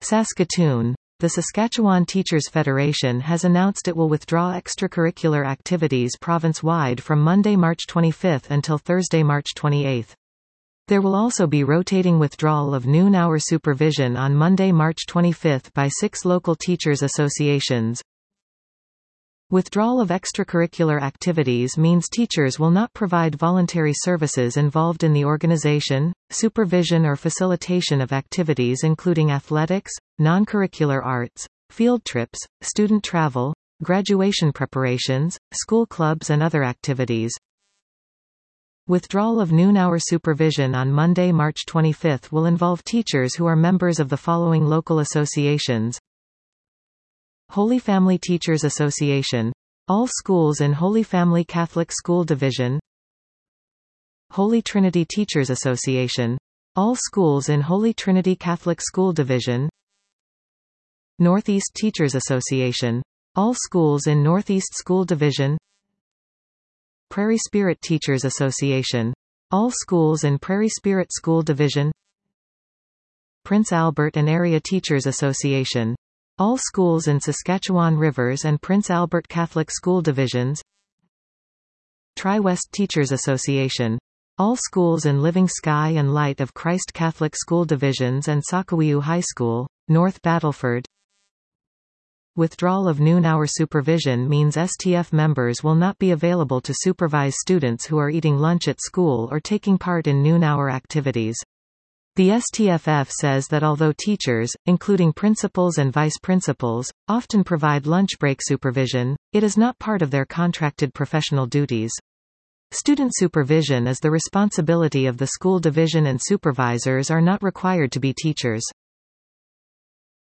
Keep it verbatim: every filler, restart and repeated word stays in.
Saskatoon. The Saskatchewan Teachers Federation has announced it will withdraw extracurricular activities province-wide from Monday, March twenty-fifth until Thursday, March twenty-eighth. There will also be rotating withdrawal of noon-hour supervision on Monday, March twenty-fifth by six local teachers' associations. Withdrawal of extracurricular activities means teachers will not provide voluntary services involved in the organization, supervision or facilitation of activities including athletics, non-curricular arts, field trips, student travel, graduation preparations, school clubs and other activities. Withdrawal of noon-hour supervision on Monday, March twenty-fifth will involve teachers who are members of the following local associations: Holy Family Teachers Association. All schools in Holy Family Catholic School Division. Holy Trinity Teachers Association. All schools in Holy Trinity Catholic School Division. Northeast Teachers Association. All schools in Northeast School Division. Prairie Spirit Teachers Association. All schools in Prairie Spirit School Division. Prince Albert and Area Teachers Association. All schools in Saskatchewan Rivers and Prince Albert Catholic School Divisions. Tri-West Teachers Association. All schools in Living Sky and Light of Christ Catholic School Divisions and Sakawiu High School, North Battleford. Withdrawal of noon-hour supervision means S T F members will not be available to supervise students who are eating lunch at school or taking part in noon-hour activities. The S T F F says that although teachers, including principals and vice principals, often provide lunch break supervision, it is not part of their contracted professional duties. Student supervision is the responsibility of the school division and supervisors are not required to be teachers.